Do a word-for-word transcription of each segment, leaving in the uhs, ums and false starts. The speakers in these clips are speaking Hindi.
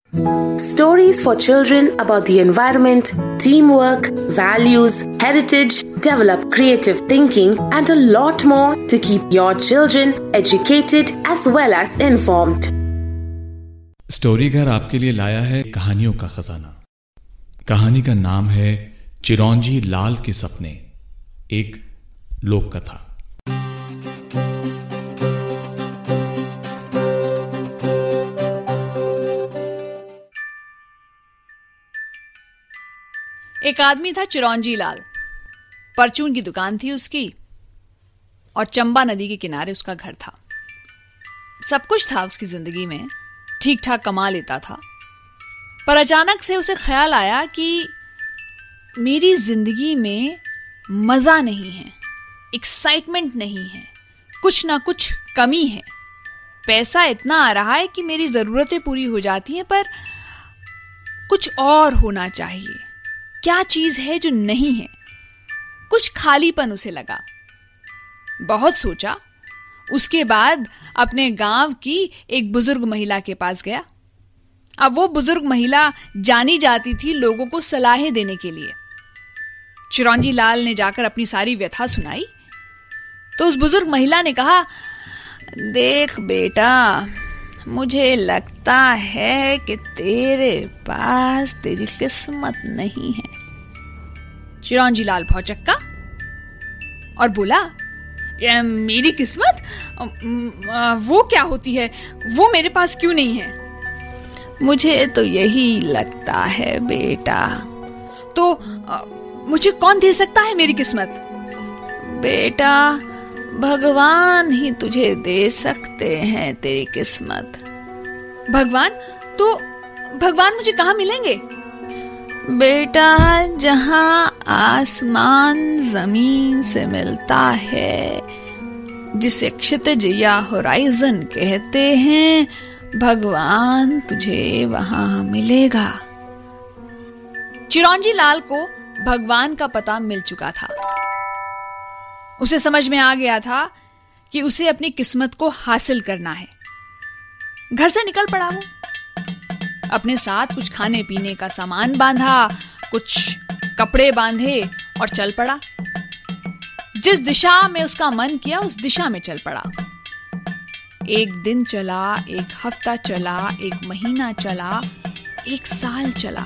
Stories for children about the environment, teamwork, values, heritage, develop creative thinking and a lot more to keep your children educated as well as informed. Story घर आपके लिए लाया है कहानियों का खजाना। कहानी का नाम है चिरौंजी लाल के सपने, एक लोक कथा। एक आदमी था चिरौंजी लाल। परचून की दुकान थी उसकी और चंबा नदी के किनारे उसका घर था। सब कुछ था उसकी जिंदगी में, ठीक ठाक कमा लेता था। पर अचानक से उसे ख्याल आया कि मेरी जिंदगी में मजा नहीं है, एक्साइटमेंट नहीं है, कुछ ना कुछ कमी है। पैसा इतना आ रहा है कि मेरी जरूरतें पूरी हो जाती हैं, पर कुछ और होना चाहिए। क्या चीज है जो नहीं है? कुछ खालीपन उसे लगा। बहुत सोचा। उसके बाद अपने गांव की एक बुजुर्ग महिला के पास गया। अब वो बुजुर्ग महिला जानी जाती थी लोगों को सलाहें देने के लिए। चिरौंजी लाल ने जाकर अपनी सारी व्यथा सुनाई तो उस बुजुर्ग महिला ने कहा, देख बेटा, मुझे लगता है कि तेरे पास तेरी किस्मत नहीं है। चिरौंजी लाल भौचक्का और बोला, मेरी किस्मत? वो क्या होती है? वो मेरे पास क्यों नहीं है? मुझे तो यही लगता है बेटा। तो मुझे कौन दे सकता है मेरी किस्मत? बेटा, भगवान ही तुझे दे सकते हैं तेरी किस्मत। भगवान? तो भगवान मुझे कहाँ मिलेंगे? बेटा, जहां आसमान जमीन से मिलता है, जिसे क्षितिज या होराइजन कहते हैं, भगवान तुझे वहां मिलेगा। चिरौंजी लाल को भगवान का पता मिल चुका था। उसे समझ में आ गया था कि उसे अपनी किस्मत को हासिल करना है। घर से निकल पड़ा वो। अपने साथ कुछ खाने पीने का सामान बांधा, कुछ कपड़े बांधे और चल पड़ा। जिस दिशा में उसका मन किया उस दिशा में चल पड़ा। एक दिन चला, एक हफ्ता चला, एक महीना चला, एक साल चला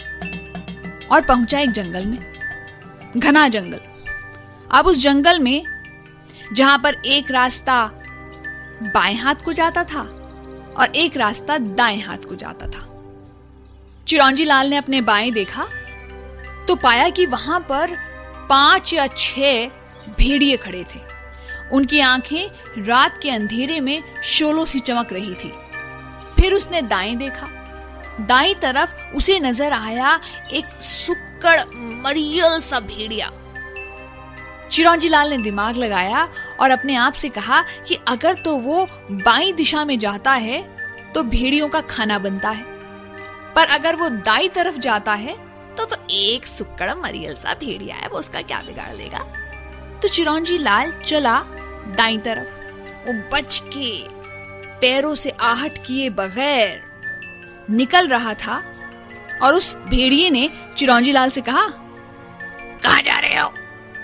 और पहुंचा एक जंगल में, घना जंगल। अब उस जंगल में जहां पर एक रास्ता बाएं हाथ को जाता था और एक रास्ता दाएं हाथ को जाता था। चिरौंजी लाल ने अपने बाएं देखा तो पाया कि वहां पर पांच या छह भेड़िए खड़े थे। उनकी आंखें रात के अंधेरे में शोलों सी चमक रही थी। फिर उसने दाएं देखा। दाईं तरफ उसे नजर आया एक सुक्कड़ मरियल सा भेड़िया। चिरौंजी लाल ने दिमाग लगाया और अपने आप से कहा कि अगर तो वो बाईं दिशा में जाता है तो भेड़ियों का खाना बनता है, पर अगर वो दाईं तरफ जाता है तो तो एक सुक्कड़ मरियल सा भेड़िया है, वो उसका क्या बिगाड़ लेगा। तो चिरौंजी लाल चला दाईं तरफ। वो बच के पैरों से आहट किए बगैर निकल रहा था और उस भेड़िए ने चिरौंजी लाल से कहा, कहां जा रहे हो?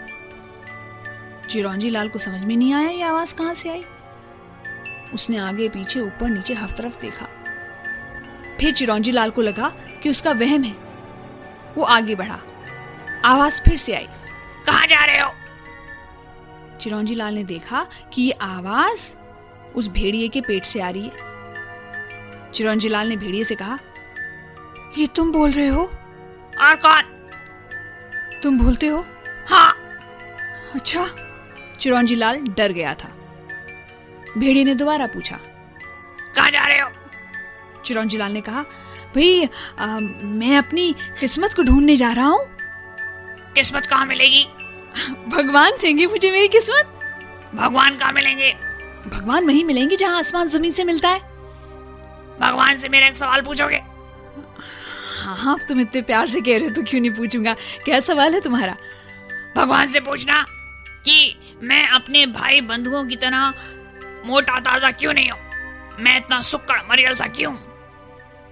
चिरौंजी लाल को समझ में नहीं आया ये आवाज कहां से आई। उसने आगे पीछे ऊपर नीचे हर तरफ देखा। फिर चिरौंजी लाल को लगा कि उसका वहम है। वो आगे बढ़ा। आवाज फिर से आई, कहां जा रहे हो? चिरौंजी लाल ने देखा कि ये आवाज उस भेड़िए के पेट से आ रही है। चिरौंजी लाल ने भेड़िए से कहा, ये तुम बोल रहे हो? और कौन? तुम बोलते हो? हाँ। अच्छा। चिरौंजी लाल डर गया था। भेड़िए ने दोबारा पूछा, कहां जा रहे हो? चिरौंजी लाल ने कहा, भाई मैं अपनी किस्मत को ढूंढने जा रहा हूं। किस्मत कहां मिलेगी? भगवान देंगे मुझे मेरी किस्मत। भगवान कहां मिलेंगे? भगवान वहीं मिलेंगे जहां आसमान जमीन से मिलता है। भगवान से मेरा एक सवाल पूछोगे? हाँ हाँ, तुम इतने प्यार से कह रहे हो तो क्यों नहीं पूछूंगा। क्या सवाल है तुम्हारा? भगवान से पूछना कि मैं अपने भाई बंधुओं की तरह मोटा ताजा क्यों नहीं हूं, मैं इतना सुक्कड़ मरियल सा क्यों?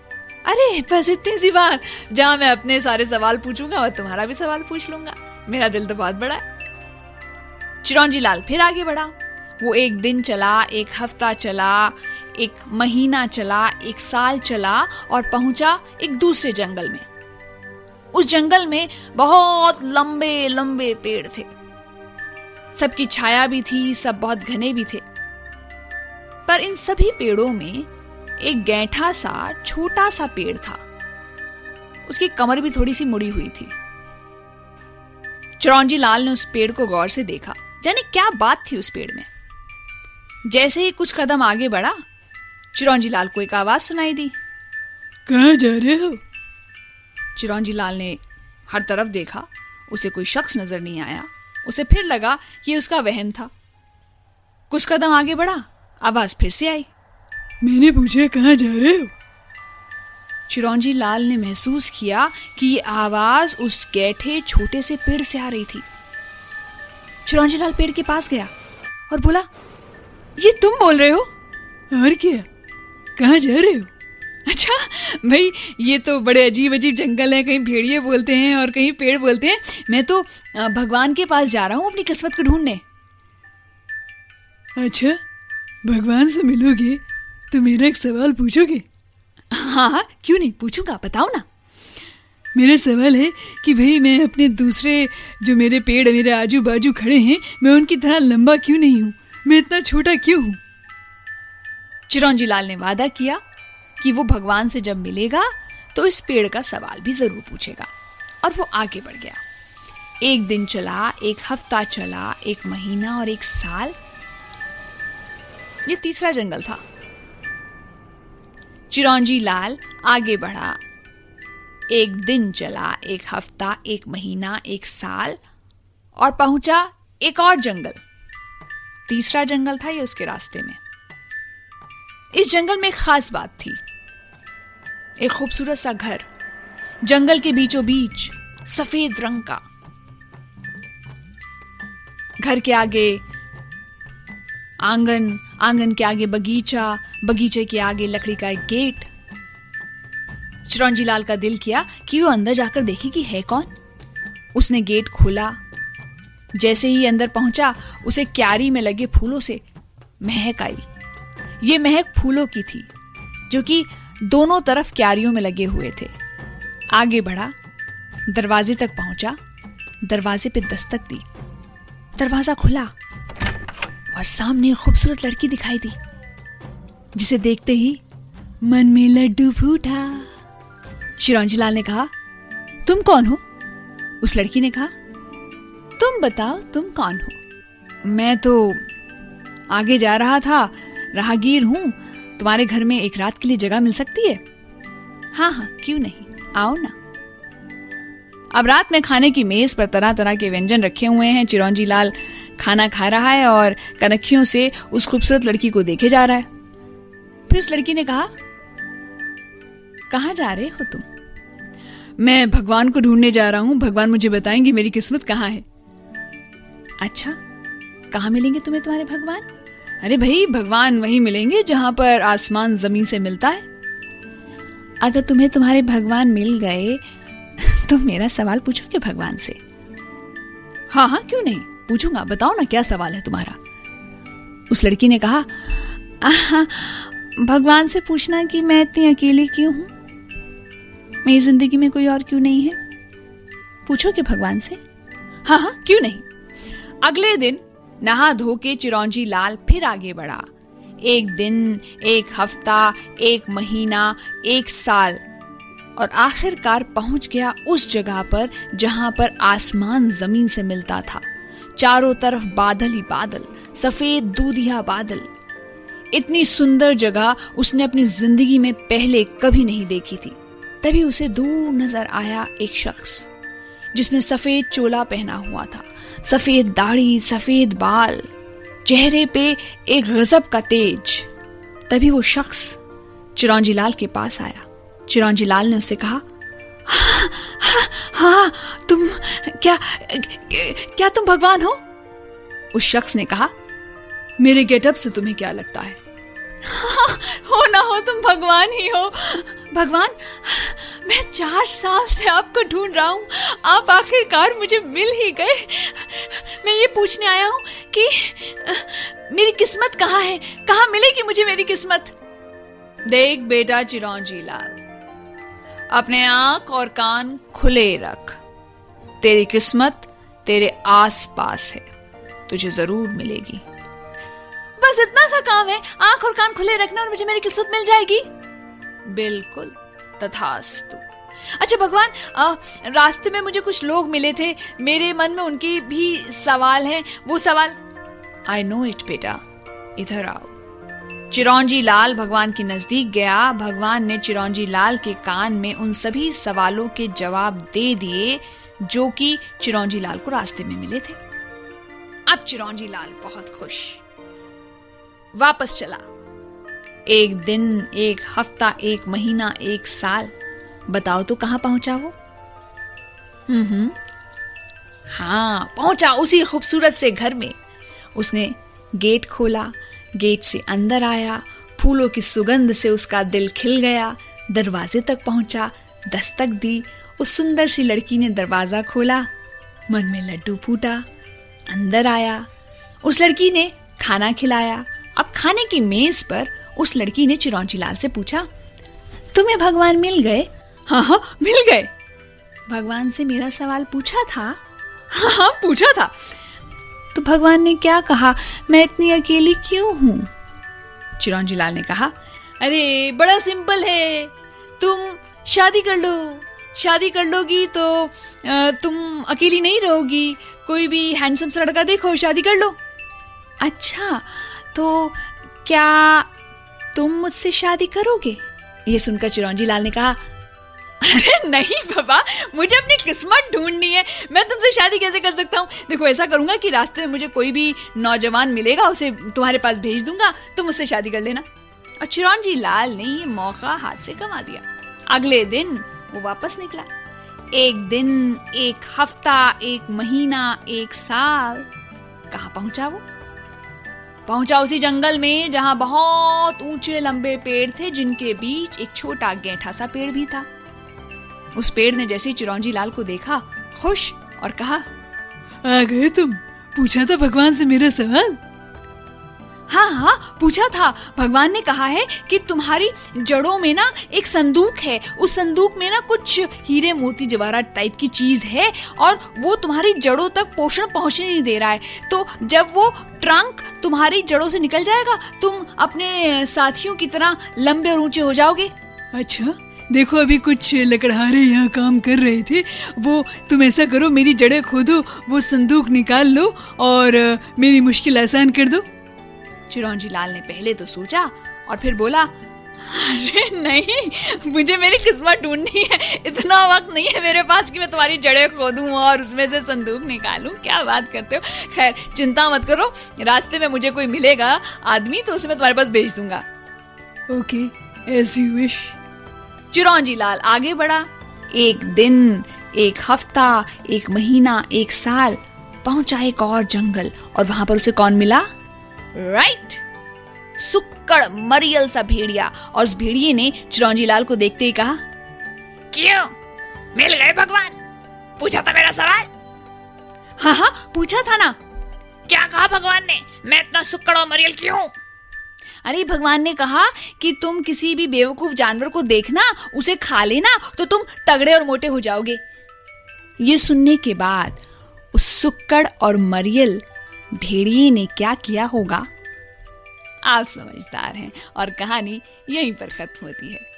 अरे बस इतनी सी बात, जहां मैं अपने सारे सवाल पूछूंगा और तुम्हारा भी सवाल पूछ लूंगा, मेरा दिल तो बहुत बड़ा है। चिरौंजी लाल फिर आगे बढ़ा। वो एक दिन चला, एक हफ्ता चला, एक महीना चला, एक साल चला और पहुंचा एक दूसरे जंगल में। उस जंगल में बहुत लंबे लंबे पेड़ थे, सबकी छाया भी थी, सब बहुत घने भी थे। पर इन सभी पेड़ों में एक गैंठा सा छोटा सा पेड़ था, उसकी कमर भी थोड़ी सी मुड़ी हुई थी। चिरौंजी लाल ने उस पेड़ को गौर से देखा, जाने क्या बात थी उस पेड़ में। जैसे ही कुछ कदम आगे बढ़ा, चिरौंजी लाल को एक आवाज सुनाई दी। कहाँ जा रहे हो? चिरौंजी लाल ने हर तरफ देखा, उसे कोई शख्स नजर नहीं आया। उसे फिर लगा कि उसका वहम था। कुछ कदम आगे बढ़ा, आवाज फिर से आई। मैंने पूछा कहाँ जा रहे हो? चिरौंजी लाल ने महसूस किया कि ये आवाज उस गैठे छोटे से पेड़ से आ रही थी। चिरौंजी लाल पेड़ के पास गया और बोला, ये तुम बोल रहे हो? और क्या, कहाँ जा रहे हो? अच्छा भाई, ये तो बड़े अजीब अजीब जंगल हैं, कहीं भेड़िए बोलते हैं और कहीं पेड़ बोलते हैं। मैं तो भगवान के पास जा रहा हूँ अपनी किस्मत को ढूंढने। अच्छा, भगवान से मिलोगे तो मेरा एक सवाल पूछोगे? हाँ, क्यों नहीं, पूछूंगा, बताओ ना। मेरा सवाल है कि भाई मैं अपने दूसरे जो मेरे पेड़ मेरे आजू बाजू खड़े हैं, मैं उनकी तरह लंबा क्यों नहीं हूँ? मैं इतना छोटा क्यों हूँ? चिरौंजी लाल ने वादा किया कि वो भगवान से जब मिलेगा तो इस पेड़ का सवाल भी जरूर पूछेगा, और वो आगे बढ़ गया। एक दिन चला, एक हफ्ता चला, एक महीना और एक साल। ये तीसरा जंगल था। चिरौंजी लाल आगे बढ़ा। एक दिन चला, एक हफ्ता, एक महीना, एक साल, और पहुंचा एक और जंगल। तीसरा जंगल था ये उसके रास्ते में। इस जंगल में एक खास बात थी। एक खूबसूरत सा घर, जंगल के बीचों बीच, सफेद रंग का। घर के आगे आंगन, आंगन के आगे बगीचा, बगीचे के आगे लकड़ी का एक गेट। चिरौंजी लाल का दिल किया कि वो अंदर जाकर देखे कि है कौन। उसने गेट खोला। जैसे ही अंदर पहुंचा, उसे क्यारी में लगे फूलों से महक आई। ये महक फूलों की थी जो कि दोनों तरफ क्यारियों में लगे हुए थे। आगे बढ़ा, दरवाजे तक पहुंचा, दरवाजे पे दस्तक दी। दरवाजा खुला और सामने खूबसूरत लड़की दिखाई दी, जिसे देखते ही मन में लड्डू फूटा। चिरौंजी लाल ने कहा, तुम कौन हो? उस लड़की ने कहा, तुम बताओ तुम कौन हो? मैं तो आगे जा रहा था, राहगीर हूं। तुम्हारे घर में एक रात के लिए जगह मिल सकती है? हाँ हाँ, क्यों नहीं, आओ ना। अब रात में खाने की मेज पर तरह तरह के व्यंजन रखे हुए हैं। चिरौंजी लाल खाना खा रहा है और कनखियों से उस खूबसूरत लड़की को देखे जा रहा है। फिर उस लड़की ने कहा, कहाँ जा रहे हो तुम? मैं भगवान को ढूंढने जा रहा हूं, भगवान मुझे बताएंगे मेरी किस्मत कहाँ है। अच्छा, कहाँ मिलेंगे तुम्हें तुम्हारे भगवान? अरे भाई, भगवान वहीं मिलेंगे जहां पर आसमान जमीन से मिलता है। अगर तुम्हें तुम्हारे भगवान मिल गए तो मेरा सवाल पूछोगे भगवान से? हाँ हाँ, क्यों नहीं, पूछूंगा, बताओ ना क्या सवाल है तुम्हारा। उस लड़की ने कहा, भगवान से पूछना कि मैं इतनी अकेली क्यों हूं, मेरी जिंदगी में कोई और क्यों नहीं है। पूछोगे भगवान से? हाँ हाँ, क्यों नहीं। अगले दिन नहा धो के चिरौंजी लाल फिर आगे बढ़ा। एक दिन, एक हफ्ता, एक महीना, एक साल, और आखिरकार पहुंच गया उस जगह पर जहां पर आसमान जमीन से मिलता था। चारों तरफ बादल ही बादल, सफेद दूधिया बादल। इतनी सुंदर जगह उसने अपनी जिंदगी में पहले कभी नहीं देखी थी। तभी उसे दूर नजर आया एक शख्स, जिसने सफेद चोला पहना हुआ था, सफेद दाढ़ी, सफेद बाल, चेहरे पे एक गजब का तेज। तभी वो शख्स चिरौंजी लाल के पास आया। चिरौंजी लाल ने उससे कहा, हाँ, हाँ, हाँ, तुम क्या क्या तुम भगवान हो? उस शख्स ने कहा, मेरे गेटअप से तुम्हें क्या लगता है? हाँ, हो ना हो तुम भगवान ही हो। भगवान, मैं चार साल से आपको ढूंढ रहा हूँ, आप आखिरकार मुझे मिल ही गए। मैं ये पूछने आया हूँ कि मेरी किस्मत कहाँ है, कहाँ मिलेगी मुझे मेरी किस्मत। देख बेटा चिरौंजी लाल, अपने आंख और कान खुले रख, तेरी किस्मत तेरे आस पास है, तुझे जरूर मिलेगी। बस इतना सा काम है, आंख और कान खुले रखना और मुझे मेरी किस्मत मिल जाएगी। बिल्कुल, तथास्तु। अच्छा भगवान, आ, रास्ते में मुझे कुछ लोग मिले थे, मेरे मन में उनकी भी सवाल है। वो सवाल। आई नो इट बेटा, इधर आओ। चिरौंजी लाल भगवान के नजदीक गया। भगवान ने चिरौंजी लाल के कान में उन सभी सवालों के जवाब दे दिए जो कि चिरौंजी लाल को रास्ते में मिले थे। अब चिरौंजी लाल बहुत खुश वापस चला। एक दिन, एक हफ्ता, एक महीना, एक साल, बताओ तो कहां पहुंचा वो? हम्म हम्म हाँ, पहुंचा उसी खूबसूरत से घर में। उसने गेट खोला, गेट से अंदर आया, फूलों की सुगंध से उसका दिल खिल गया। दरवाजे तक पहुंचा, दस्तक दी। उस सुंदर सी लड़की ने दरवाजा खोला, मन में लड्डू फूटा, अंदर आया। उस लड़की ने खाना खिलाया। अब खाने की मेज पर उस लड़की ने चिरौंजी लाल से पूछा, तुम्हें भगवान मिल गए? हाँ हाँ मिल गए। भगवान से मेरा सवाल पूछा था? हाँ हाँ पूछा था। तो भगवान ने क्या कहा, मैं इतनी अकेली क्यों हूं? चिरौंजी लाल ने कहा, अरे बड़ा सिंपल है, तुम शादी कर लो। शादी कर लोगी तो तुम अकेली नहीं रहोगी, कोई भी हैंडसम सा लड़का देखो, शादी कर लो। अच्छा, तो क्या तुम मुझसे शादी करोगे? ये सुनकर चिरौंजी लाल ने कहा, अरे नहीं बाबा, मुझे अपनी किस्मत ढूंढनी है, मैं तुमसे शादी कैसे कर सकता हूँ? देखो ऐसा करूंगा कि रास्ते में मुझे कोई भी नौजवान मिलेगा, उसे तुम्हारे पास भेज दूंगा, तुम मुझसे शादी कर लेना। और चिरौंजी लाल ने ये मौका हाथ से गंवा दिया। अगले दिन वो वापस निकला। एक दिन, एक हफ्ता, एक महीना, एक साल, कहाँ पहुंचा वो? पहुंचा उसी जंगल में जहां बहुत ऊंचे लंबे पेड़ थे, जिनके बीच एक छोटा गैंठा सा पेड़ भी था। उस पेड़ ने जैसे चिरौंजी लाल को देखा, खुश, और कहा, आ गए तुम? पूछा था भगवान से मेरा सवाल? हाँ हाँ पूछा था। भगवान ने कहा है कि तुम्हारी जड़ों में ना एक संदूक है, उस संदूक में ना कुछ हीरे मोती जवाहरात टाइप की चीज है और वो तुम्हारी जड़ों तक पोषण पहुंचने नहीं दे रहा है। तो जब वो ट्रंक तुम्हारी जड़ों से निकल जाएगा, तुम अपने साथियों की तरह लंबे और ऊंचे हो जाओगे। अच्छा, देखो अभी कुछ लकड़हारे यहाँ काम कर रहे थे, वो तुम ऐसा करो, मेरी जड़ें खोदो, वो संदूक निकाल लो और मेरी मुश्किल आसान कर दो। चिरौंजी लाल ने पहले तो सोचा और फिर बोला, अरे नहीं, मुझे मेरी किस्मत ढूंढनी है, इतना वक्त नहीं है मेरे पास कि मैं तुम्हारी जड़ें खोदूं और उसमें से संदूक निकालूं। क्या बात करते हो? खैर चिंता मत करो, रास्ते में मुझे कोई मिलेगा आदमी तो उसे मैं तुम्हारे पास भेज दूंगा। Okay, as you wish. Chironji Lal आगे बढ़ा। एक दिन, एक हफ्ता, एक महीना, एक साल, पहुंचा एक और जंगल और वहां पर उसे कौन मिला? राइट, सुक्कड़ मरियल सा भेड़िया। और उस भेड़िए ने चिरौंजी लाल को देखते ही कहा, क्यों मिल गए भगवान? पूछा था मेरा सवाल? हाँ हाँ पूछा था ना। क्या कहा भगवान ने? मैं इतना सुक्कड़ और मरियल क्यों? अरे भगवान ने कहा कि तुम किसी भी बेवकूफ जानवर को देखना, उसे खा लेना, तो तुम तगड़े और मोटे हो जाओगे। ये सुनने के बाद उस सुक्कड़ और मरियल भेड़िए ने क्या किया होगा? आप समझदार हैं और कहानी यहीं पर खत्म होती है।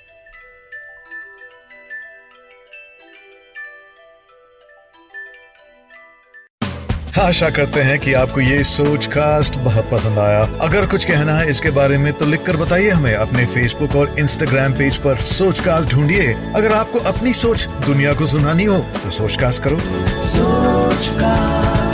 आशा करते हैं कि आपको ये सोच कास्ट बहुत पसंद आया। अगर कुछ कहना है इसके बारे में तो लिखकर बताइए हमें अपने फेसबुक और इंस्टाग्राम पेज पर सोच कास्ट ढूंढिए। अगर आपको अपनी सोच दुनिया को सुनानी हो तो सोच कास्ट करो। सोच कास्ट।